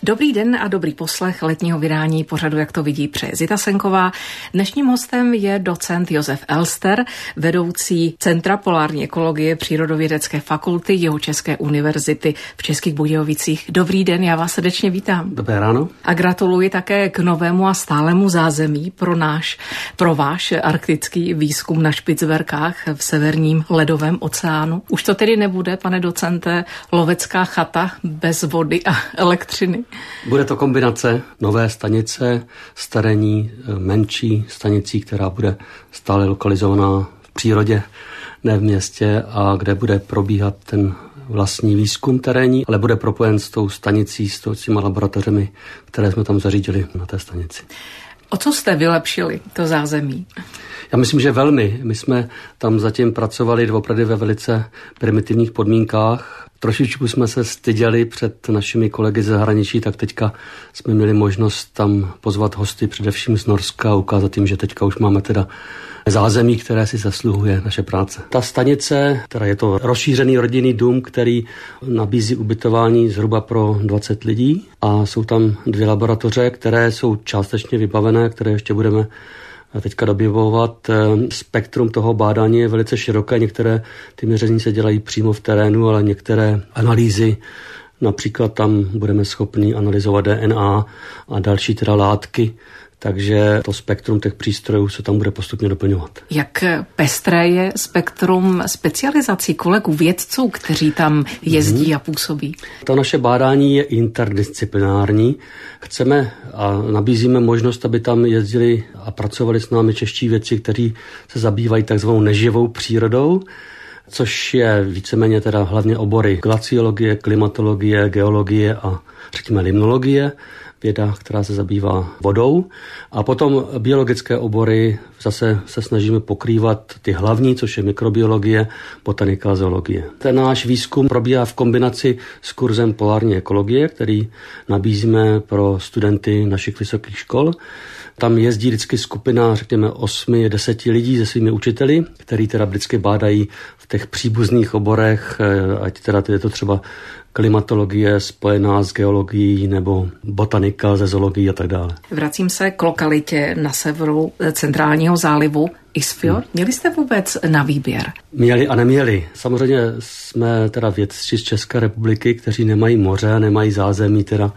Dobrý den a dobrý poslech letního vydání pořadu Jak to vidí přeje Zita Senková. Dnešním hostem je docent Josef Elster, vedoucí Centra polární ekologie Přírodovědecké fakulty Jihočeské univerzity v Českých Budějovicích. Dobrý den, já vás srdečně vítám. Dobré ráno. A gratuluji také k novému a stálému zázemí pro váš arktický výzkum na Špicberkách v severním ledovém oceánu. Už to tedy nebude, pane docente, lovecká chata bez vody a elektřiny? Bude to kombinace nové stanice s terénní menší stanicí, která bude stále lokalizovaná v přírodě, ne v městě, a kde bude probíhat ten vlastní výzkum terénní, ale bude propojen s tou stanicí, s těma laboratořemi, které jsme tam zařídili na té stanici. O co jste vylepšili to zázemí? Já myslím, že velmi. My jsme tam zatím pracovali opravdu ve velice primitivních podmínkách. Trošičku jsme se styděli před našimi kolegy ze zahraničí, tak teďka jsme měli možnost tam pozvat hosty především z Norska a ukázat jim, že teďka už máme teda zázemí, které si zasluhuje naše práce. Ta stanice, teda je to rozšířený rodinný dům, který nabízí ubytování zhruba pro 20 lidí a jsou tam 2 laboratoře, které jsou částečně vybavené, které ještě budeme teďka doběvovat. Spektrum toho bádání je velice široké, některé ty měření se dělají přímo v terénu, ale některé analýzy, například tam budeme schopni analyzovat DNA a další teda látky, takže to spektrum těch přístrojů se tam bude postupně doplňovat. Jak pestré je spektrum specializací kolegů, vědců, kteří tam jezdí a působí? To naše bádání je interdisciplinární. Chceme a nabízíme možnost, aby tam jezdili a pracovali s námi čeští vědci, kteří se zabývají takzvanou neživou přírodou, což je víceméně teda hlavně obory glaciologie, klimatologie, geologie a řekněme limnologie, věda, která se zabývá vodou. A potom biologické obory zase se snažíme pokrývat ty hlavní, což je mikrobiologie, botanika a zoologie. Ten náš výzkum probíhá v kombinaci s kurzem polární ekologie, který nabízíme pro studenty našich vysokých škol. Tam jezdí vždycky skupina, řekněme, 8-10 lidí se svými učiteli, který teda vždycky bádají v těch příbuzných oborech, ať teda je to třeba klimatologie spojená s geologií nebo botanika ze zoologií a tak dále. Vracím se k lokalitě na severu centrálního zálivu Isfjord. Měli jste vůbec na výběr? Měli a neměli. Samozřejmě jsme teda vědci z České republiky, kteří nemají moře, nemají zázemí teda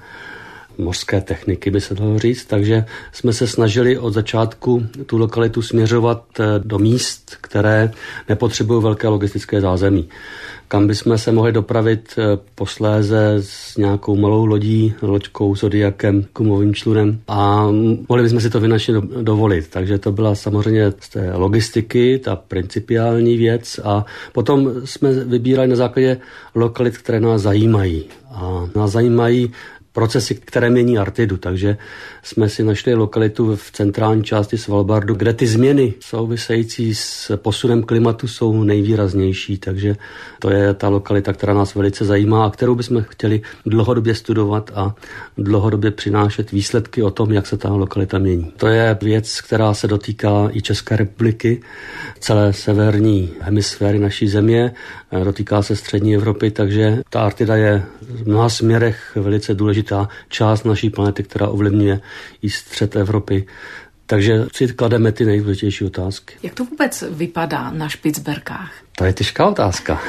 mořské techniky, by se dalo říct, takže jsme se snažili od začátku tu lokalitu směřovat do míst, které nepotřebují velké logistické zázemí. Kam bychom se mohli dopravit posléze s nějakou malou lodí, loďkou, zodiakem, gumovým člunem a mohli bychom si to finančně dovolit. Takže to byla samozřejmě z té logistiky, ta principiální věc a potom jsme vybírali na základě lokalit, které nás zajímají. A nás zajímají procesy, které mění Arktidu, takže jsme si našli lokalitu v centrální části Svalbardu, kde ty změny související s posunem klimatu jsou nejvýraznější, takže to je ta lokalita, která nás velice zajímá a kterou bychom chtěli dlouhodobě studovat a dlouhodobě přinášet výsledky o tom, jak se ta lokalita mění. To je věc, která se dotýká i České republiky, celé severní hemisféry naší země, dotýká se střední Evropy, takže ta Arktida je v mnoha směrech velice důležitá část naší planety, která ovlivňuje i střed Evropy. Takže si klademe ty nejdůležitější otázky. Jak to vůbec vypadá na Špicberkách? To je těžká otázka.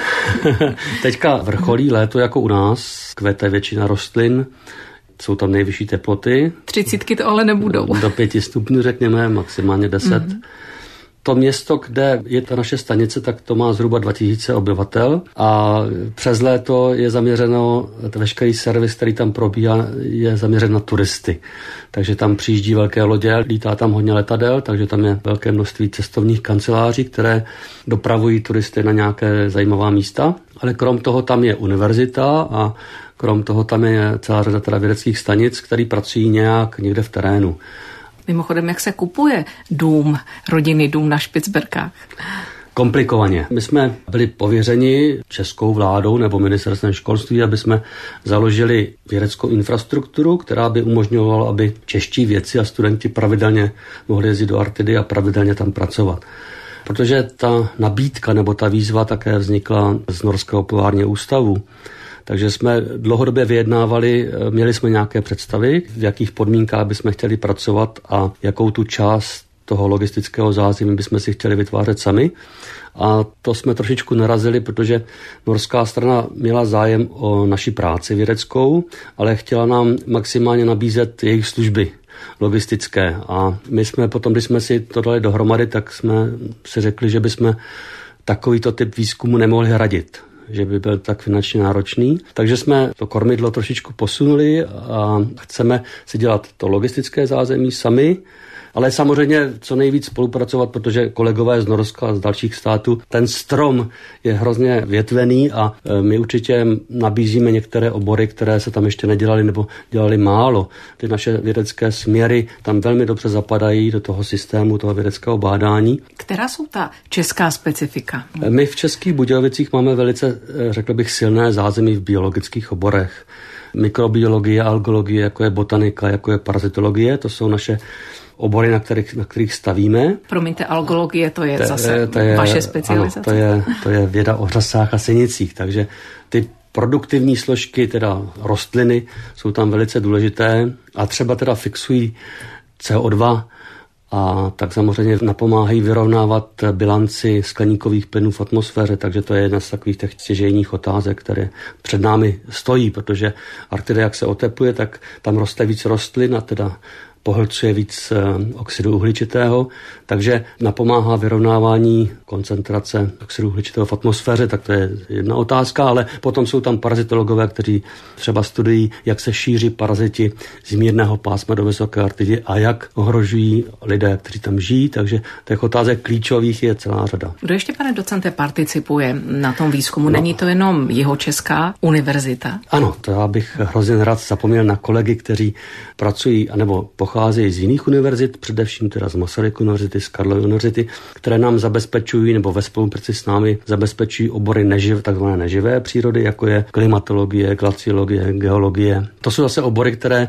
Teďka vrcholí léto jako u nás, kvete většina rostlin, jsou tam nejvyšší teploty. 30 to ale nebudou. Do 5 stupňů řekněme, maximálně 10. To město, kde je ta naše stanice, tak to má zhruba 2000 obyvatel a přes léto je zaměřeno, veškerý servis, který tam probíhá, je zaměřen na turisty. Takže tam přijíždí velké lodě, lítá tam hodně letadel, takže tam je velké množství cestovních kanceláří, které dopravují turisty na nějaké zajímavá místa. Ale krom toho tam je univerzita a krom toho tam je celá řada teda vědeckých stanic, které pracují nějak někde v terénu. Mimochodem, jak se kupuje rodinný dům na Špicberkách? Komplikovaně. My jsme byli pověřeni českou vládou nebo ministerstvem školství, aby jsme založili vědeckou infrastrukturu, která by umožňovala, aby čeští vědci a studenti pravidelně mohli jezdit do Arktidy a pravidelně tam pracovat. Protože ta nabídka nebo ta výzva také vznikla z Norského polárního ústavu, Takže jsme dlouhodobě vyjednávali, měli jsme nějaké představy, v jakých podmínkách bychom chtěli pracovat a jakou tu část toho logistického zázemí bychom si chtěli vytvářet sami. A to jsme trošičku narazili, protože norská strana měla zájem o naši práci vědeckou, ale chtěla nám maximálně nabízet jejich služby logistické. A my jsme potom, když jsme si to dali dohromady, tak jsme si řekli, že bychom takovýto typ výzkumu nemohli hradit, že by byl tak finančně náročný. Takže jsme to kormidlo trošičku posunuli a chceme si dělat to logistické zázemí sami, ale samozřejmě co nejvíc spolupracovat, protože kolegové z Norska a z dalších států, ten strom je hrozně větvený a my určitě nabízíme některé obory, které se tam ještě nedělali nebo dělali málo. Ty naše vědecké směry tam velmi dobře zapadají do toho systému, toho vědeckého bádání. Která jsou ta česká specifika? My v Českých Budějovicích máme velice, řekl bych, silné zázemí v biologických oborech. Mikrobiologie, algologie, jako je botanika, jako je parazitologie, to jsou naše obory, na kterých stavíme. Promiňte, algologie, to je zase vaše specializace. Ano, to je věda o řasách a sinicích, takže ty produktivní složky, teda rostliny, jsou tam velice důležité a třeba teda fixují CO2 a tak samozřejmě napomáhají vyrovnávat bilanci skleníkových plynů v atmosféře, takže to je jedna z takových těch stěžejních otázek, které před námi stojí, protože Arktida, jak se otepluje, tak tam roste víc rostlin a teda pohlcuje víc oxidu uhličitého, takže napomáhá vyrovnávání koncentrace oxidu uhličitého v atmosféře, tak to je jedna otázka, ale potom jsou tam parazitologové, kteří třeba studují, jak se šíří paraziti z mírného pásma do vysoké Arktidy a jak ohrožují lidé, kteří tam žijí, takže těch otázek klíčových je celá řada. Kdo ještě, pane docente, participuje na tom výzkumu? Není to jenom Jihočeská univerzita? Ano, to já bych hrozně rád zapomněl na kolegy, kteří pracují anebo pocházejí z jiných univerzit, především teda z Masaryk univerzity, z Karlovy univerzity, které nám zabezpečují nebo ve spolupráci s námi zabezpečují obory takzvané neživé přírody, jako je klimatologie, glaciologie, geologie. To jsou zase obory, které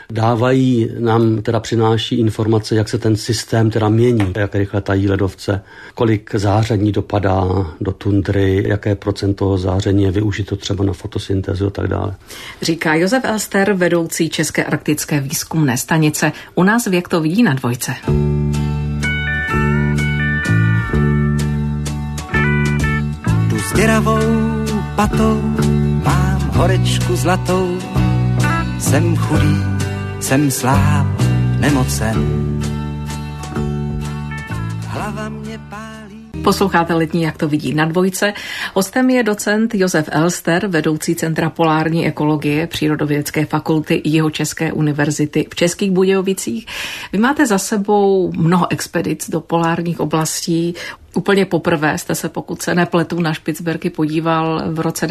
přináší informace, jak se ten systém teda mění, jak rychle tají ledovce, kolik záření dopadá do tundry, jaké procento záření je využito třeba na fotosyntézu a tak dále. Říká Josef Elster, vedoucí České arktické výzkumné stanice. U nás věk to vidí na Dvojce. Tu s děravou patou mám horečku zlatou, jsem chudý, jsem sláb, nemocen. Hlava mě pálí. Posloucháte Letní, jak to vidí na Dvojce. Hostem je docent Josef Elster, vedoucí Centra polární ekologie Přírodovědecké fakulty Jihočeské univerzity v Českých Budějovicích. Vy máte za sebou mnoho expedic do polárních oblastí. Úplně poprvé jste se, pokud se nepletu, na Špicberky podíval v roce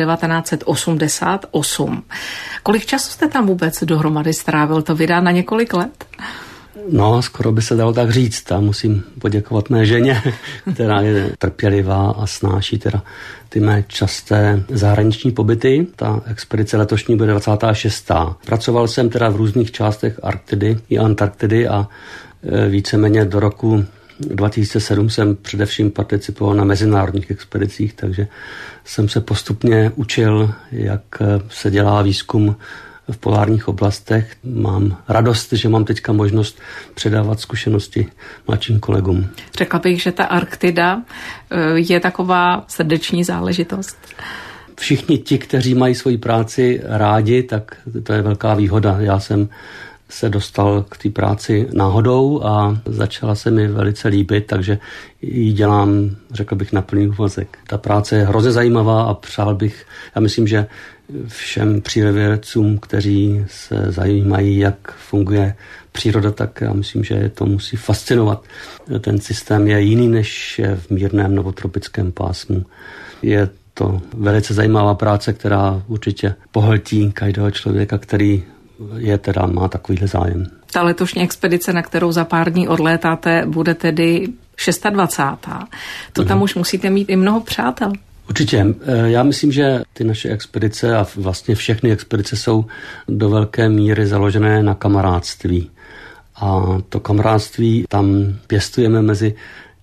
1988. Kolik času jste tam vůbec dohromady strávil? To vydá na několik let? No, skoro by se dalo tak říct. A musím poděkovat mé ženě, která je trpělivá a snáší teda ty mé časté zahraniční pobyty. Ta expedice letošní bude 26. Pracoval jsem teda v různých částech Arktidy i Antarktidy a víceméně do roku 2007 jsem především participoval na mezinárodních expedicích, takže jsem se postupně učil, jak se dělá výzkum v polárních oblastech. Mám radost, že mám teďka možnost předávat zkušenosti mladším kolegům. Řekla bych, že ta Arktida je taková srdeční záležitost. Všichni ti, kteří mají svoji práci rádi, tak to je velká výhoda. Já jsem se dostal k té práci náhodou a začala se mi velice líbit, takže ji dělám, řekl bych, na plný úvazek. Ta práce je hrozně zajímavá a přál bych, já myslím, že všem přírodovědcům, kteří se zajímají, jak funguje příroda, tak já myslím, že to musí fascinovat. Ten systém je jiný než je v mírném nebo tropickém pásmu. Je to velice zajímavá práce, která určitě pohltí každého člověka, který má takovýhle zájem. Ta letošní expedice, na kterou za pár dní odlétáte, bude tedy 26. To tam už musíte mít i mnoho přátel. Určitě. Já myslím, že ty naše expedice a vlastně všechny expedice jsou do velké míry založené na kamarádství. A to kamarádství tam pěstujeme mezi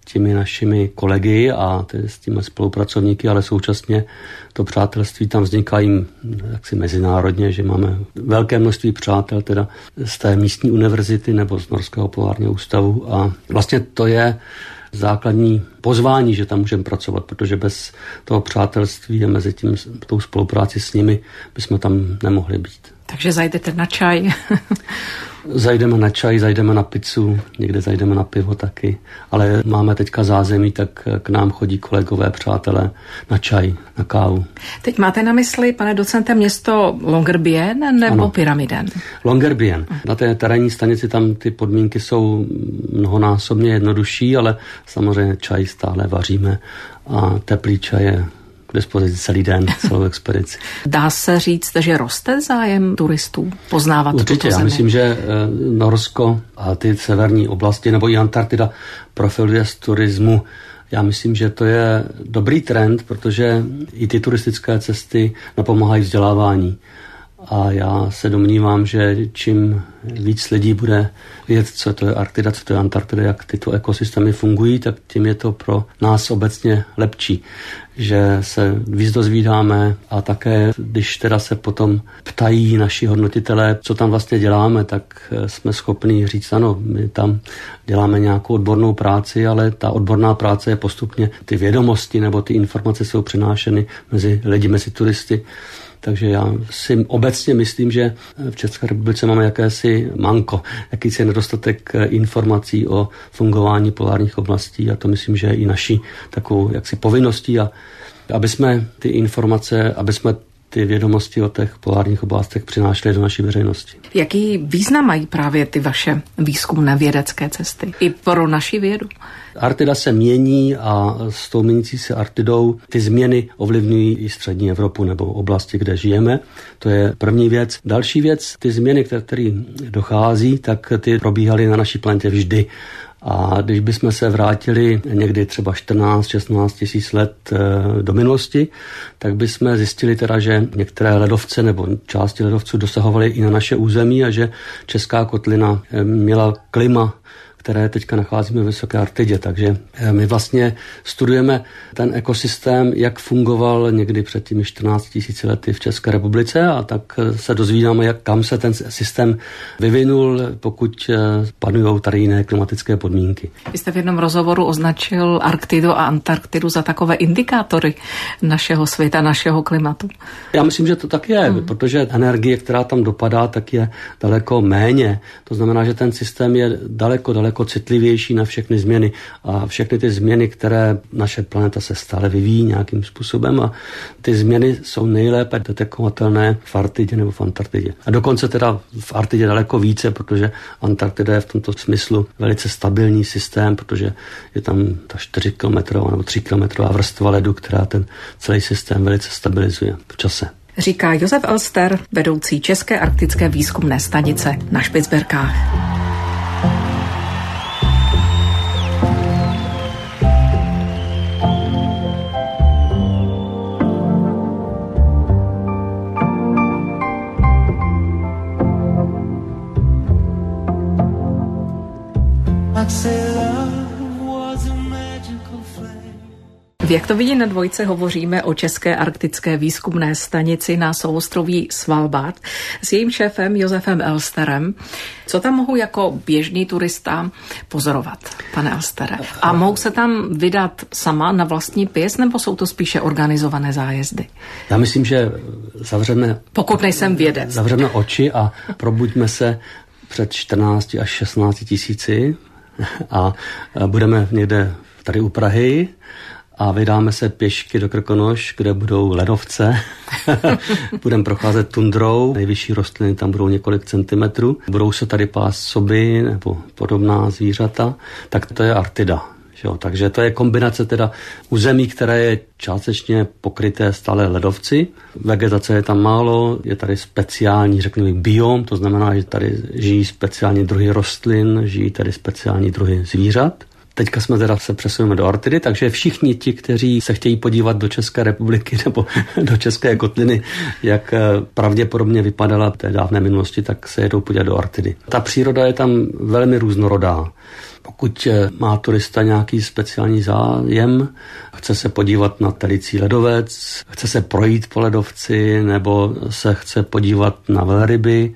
těmi našimi kolegy a s těmi spolupracovníky, ale současně to přátelství tam vzniká jim jaksi mezinárodně, že máme velké množství přátel teda z té místní univerzity nebo z Norského polárního ústavu a vlastně to je základní pozvání, že tam můžeme pracovat, protože bez toho přátelství a mezi tím tou spolupráci s nimi bychom tam nemohli být. Takže zajdete na čaj. Zajdeme na čaj, zajdeme na pizzu, někde zajdeme na pivo taky, ale máme teďka zázemí, tak k nám chodí kolegové, přátelé na čaj, na kávu. Teď máte na mysli, pane docente, město Longyearbyen nebo ano. Pyramiden? Longyearbyen. Na té terénní stanici tam ty podmínky jsou mnohonásobně jednodušší, ale samozřejmě čaj stále vaříme a teplý čaj je k dispozici celý den, celou expedici. Dá se říct, že roste zájem turistů poznávat tuto zemi? Určitě, já myslím, že Norsko a ty severní oblasti nebo i Antarktida profiluje z turismu. Já myslím, že to je dobrý trend, protože i ty turistické cesty napomáhají vzdělávání. A já se domnívám, že čím víc lidí bude vědět, co to je Arktida, co to je Antarktida, jak tyto ekosystémy fungují, tak tím je to pro nás obecně lepší, že se víc dozvídáme a také, když teda se potom ptají naši hodnotitelé, co tam vlastně děláme, tak jsme schopni říct, ano, my tam děláme nějakou odbornou práci, ale ta odborná práce je postupně, ty vědomosti nebo ty informace jsou přinášeny mezi lidi, mezi turisty. Takže já si obecně myslím, že v České republice máme jakési manko, jakýsi nedostatek informací o fungování polárních oblastí a to myslím, že je i naší takovou jaksi povinností, a aby jsme ty informace, aby jsme ty vědomosti o těch polárních oblastech přinášeli do naší veřejnosti. Jaký význam mají právě ty vaše výzkumné vědecké cesty i pro naši vědu? Arktida se mění a s tou měnící se Arktidou ty změny ovlivňují i střední Evropu nebo oblasti, kde žijeme. To je první věc. Další věc, ty změny, které dochází, tak ty probíhaly na naší planetě vždy. A když bychom se vrátili někdy třeba 14-16 tisíc let do minulosti, tak bychom zjistili teda, že některé ledovce nebo části ledovců dosahovaly i na naše území a že česká kotlina měla klima, které teďka nacházíme v vysoké Arktidě. Takže my vlastně studujeme ten ekosystém, jak fungoval někdy před těmi 14 tisíci lety v České republice a tak se dozvídáme, kam se ten systém vyvinul, pokud panují tady jiné klimatické podmínky. Vy jste v jednom rozhovoru označil Arktidu a Antarktidu za takové indikátory našeho světa, našeho klimatu. Já myslím, že to tak je, protože energie, která tam dopadá, tak je daleko méně. To znamená, že ten systém je daleko citlivější na všechny změny a všechny ty změny, které naše planeta se stále vyvíjí nějakým způsobem a ty změny jsou nejlépe detekovatelné v Arktidě nebo v Antarktidě. A dokonce teda v Arktidě daleko více, protože Antarktida je v tomto smyslu velice stabilní systém, protože je tam ta 4 kilometrová nebo 3 kilometrová vrstva ledu, která ten celý systém velice stabilizuje v čase. Říká Josef Elster, vedoucí České arktické výzkumné stanice na Špicberkách. V Jak to vidí na dvojce hovoříme o České arktické výzkumné stanici na souostroví Svalbard s jejím šéfem Josefem Elsterem. Co tam mohu jako běžný turista pozorovat, pane Elstere? A mohou se tam vydat sama na vlastní pěst, nebo jsou to spíše organizované zájezdy? Já myslím, že zavřeme... Pokud nejsem vědec. Zavřeme oči a probuďme se před 14 až 16 tisíci a budeme někde tady u Prahy a vydáme se pěšky do Krkonoš, kde budou ledovce. Budeme procházet tundrou, nejvyšší rostliny tam budou několik centimetrů. Budou se tady pást soby nebo podobná zvířata. Tak to je Arktida. Takže to je kombinace teda území, které je částečně pokryté stále ledovci. Vegetace je tam málo, je tady speciální, řekněme, biom, to znamená, že tady žijí speciální druhy rostlin, žijí tady speciální druhy zvířat. Teďka jsme teda se přesuneme do Artidy, takže všichni ti, kteří se chtějí podívat do České republiky nebo do České kotliny, jak pravděpodobně vypadala v té dávné minulosti, tak se jedou podívat do Artidy. Ta příroda je tam velmi různorodá. Pokud má turista nějaký speciální zájem, chce se podívat na telicí ledovec, chce se projít po ledovci, nebo se chce podívat na velryby,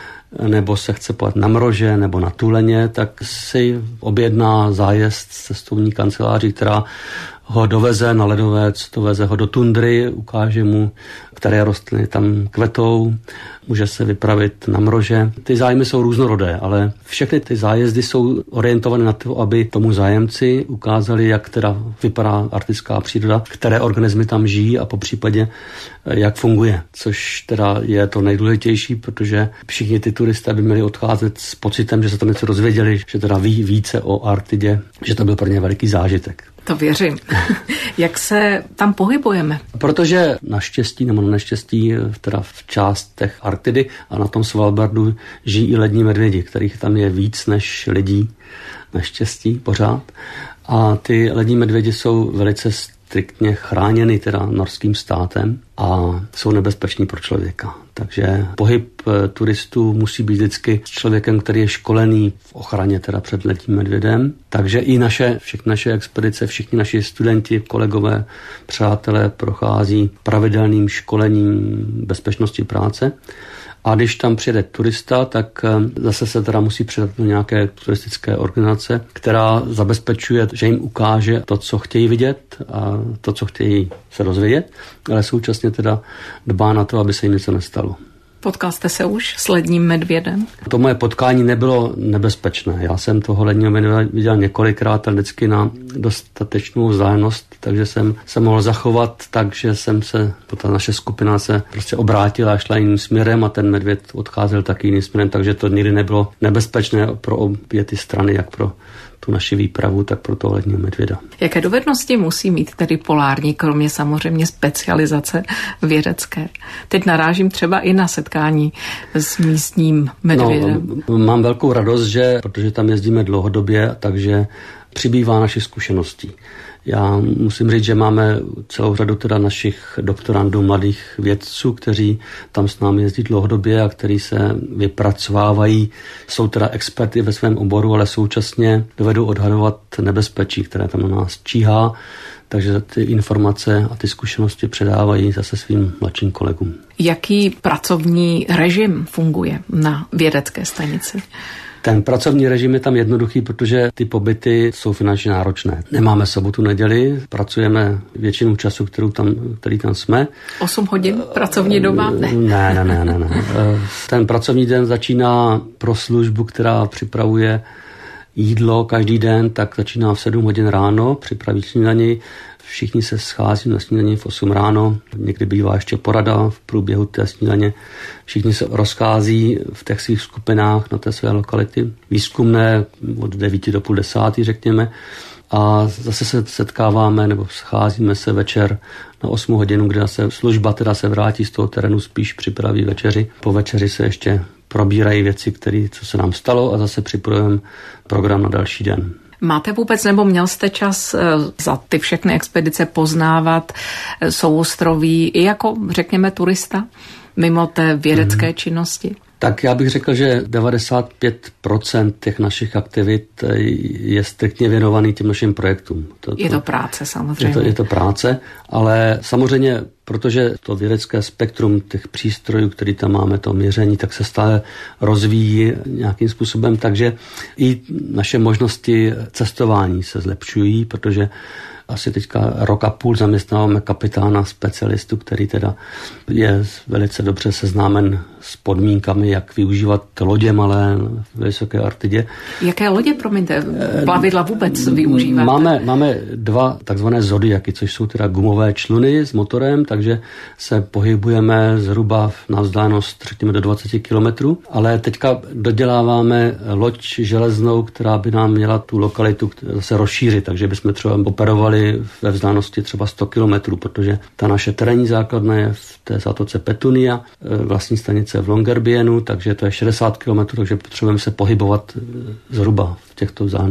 nebo se chce podívat na mrože nebo na tuleně, tak si objedná zájezd s cestovní kanceláří, která ho doveze na ledovec, doveze ho do tundry, ukáže mu, které rostliny tam kvetou, může se vypravit na mrože. Ty zájmy jsou různorodé, ale všechny ty zájezdy jsou orientované na to, aby tomu zájemci ukázali, jak teda vypadá arktická příroda, které organismy tam žijí a popřípadě jak funguje, což teda je to nejdůležitější, protože všichni ty turisté by měli odcházet s pocitem, že se tam něco dozvěděli, že teda ví více o Arktidě, že to byl pro ně veliký zážitek. To věřím. Jak se tam pohybujeme? Protože naštěstí nebo neštěstí teda v částech Arktidy a na tom Svalbardu žijí i lední medvědi, kterých tam je víc než lidí, naštěstí pořád. A ty lední medvědi jsou velice striktně chráněny teda norským státem a jsou nebezpeční pro člověka. Takže pohyb turistů musí být vždycky s člověkem, který je školený v ochraně teda před ledním medvědem. Takže i všechny naše expedice, všichni naši studenti, kolegové, přátelé prochází pravidelným školením bezpečnosti práce. A když tam přijede turista, tak zase se teda musí předat do nějaké turistické organizace, která zabezpečuje, že jim ukáže to, co chtějí vidět a to, co chtějí se dozvědět, ale současně teda dbá na to, aby se jim něco nestalo. Potkal jste se už s ledním medvědem? To moje potkání nebylo nebezpečné. Já jsem toho ledního medvěda viděl několikrát a vždycky na dostatečnou vzdálenost, takže jsem se mohl zachovat tak, že ta naše skupina se prostě obrátila a šla jiným směrem a ten medvěd odcházel taky jiným směrem, takže to nikdy nebylo nebezpečné pro obě ty strany, jak pro tu naši výpravu, tak pro toho ledního medvěda. Jaké dovednosti musí mít tedy polární, kromě samozřejmě specializace vědecké? Teď narážím třeba i na setkání s místním medvědem. No, mám velkou radost, protože tam jezdíme dlouhodobě, takže přibývá našich zkušeností. Já musím říct, že máme celou řadu teda našich doktorandů, mladých vědců, kteří tam s námi jezdí dlouhodobě a kteří se vypracovávají. Jsou teda experty ve svém oboru, ale současně dovedou odhadovat nebezpečí, které tam na nás číhá. Takže ty informace a ty zkušenosti předávají zase svým mladším kolegům. Jaký pracovní režim funguje na vědecké stanici? Ten pracovní režim je tam jednoduchý, protože ty pobyty jsou finančně náročné. Nemáme sobotu, neděli, pracujeme většinu času, který tam jsme. 8 hodin pracovní doba? Ne. Ten pracovní den začíná pro službu, která připravuje jídlo každý den, tak začíná v 7 hodin ráno, připraví snídani. Všichni se schází na snídani v 8 ráno, někdy bývá ještě porada v průběhu té snídaně. Všichni se rozchází v těch svých skupinách na té své lokality. Výzkumné od 9 do půl 10, řekněme. A zase se setkáváme nebo scházíme se večer na 8 hodinu, kde se služba teda se vrátí z toho terénu, spíš připraví večeři. Po večeři se ještě probírají věci, co se nám stalo a zase připravujeme program na další den. Máte vůbec nebo měl jste čas za ty všechny expedice poznávat souostroví i jako, řekněme, turista mimo té vědecké činnosti? Tak já bych řekl, že 95% těch našich aktivit je striktně věnovaný těm našim projektům. Je to práce samozřejmě. Je to práce, ale samozřejmě, protože to vědecké spektrum těch přístrojů, který tam máme, to měření, tak se stále rozvíjí nějakým způsobem, takže i naše možnosti cestování se zlepšují, protože asi teďka rok a půl zaměstnáváme kapitána specialistu, který teda je velice dobře seznámen s podmínkami, jak využívat lodě malé v vysoké Arktidě. Jaké lodě, promiňte, plavidla vůbec využíváte? Máme 2 takzvané zodiaky, což jsou teda gumové čluny s motorem, takže se pohybujeme zhruba na vzdálenost, řekněme, do 20 kilometrů, ale teďka doděláváme loď železnou, která by nám měla tu lokalitu zase rozšířit, takže bychom třeba operovali ve vzdálenosti třeba 100 kilometrů, protože ta naše terénní základna je v té zátoce Petunia, vlastní stanice v Longyearbyenu, takže to je 60 kilometrů, takže potřebujeme se pohybovat zhruba v těchto vzdálenostech.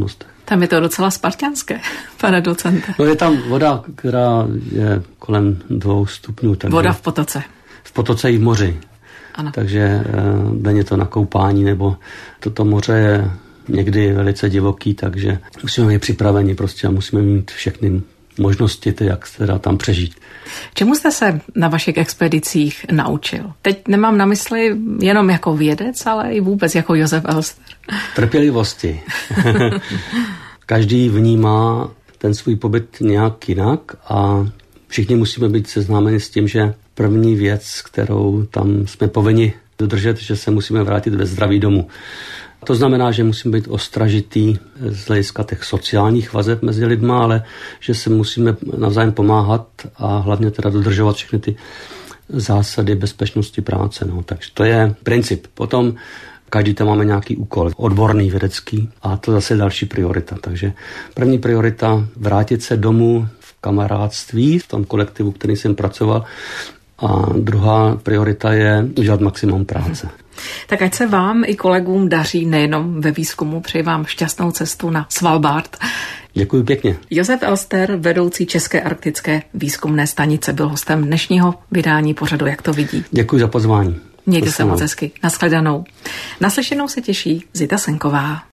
Tam je to docela spartanské, pane docente. No je tam voda, která je kolem 2 stupňů. Voda v potoce. V potoce i v moři. Ano. Takže není to na koupání, nebo toto moře je někdy velice divoký, takže musíme být připraveni prostě a musíme mít všechny možnosti, jak teda tam přežít. Čemu jste se na vašich expedicích naučil? Teď nemám na mysli jenom jako vědec, ale i vůbec jako Josef Elster. Trpělivosti. Každý vnímá ten svůj pobyt nějak jinak a všichni musíme být seznámeni s tím, že první věc, kterou tam jsme povinni dodržet, že se musíme vrátit ve zdraví domů. To znamená, že musíme být ostražitý z hlediska těch sociálních vazeb mezi lidma, ale že se musíme navzájem pomáhat a hlavně teda dodržovat všechny ty zásady bezpečnosti práce. No. Takže to je princip. Potom každý tam máme nějaký úkol, odborný, vědecký a to zase je další priorita. Takže první priorita vrátit se domů v kamarádství, v tom kolektivu, který jsem pracoval, a druhá priorita je udělat maximum práce. Tak ať se vám i kolegům daří nejenom ve výzkumu, přeji vám šťastnou cestu na Svalbard. Děkuji pěkně. Josef Elster, vedoucí České arktické výzkumné stanice, byl hostem dnešního vydání pořadu Jak to vidí. Děkuji za pozvání. Mějte se moc hezky. Nashledanou. Naslyšenou se těší Zita Senková.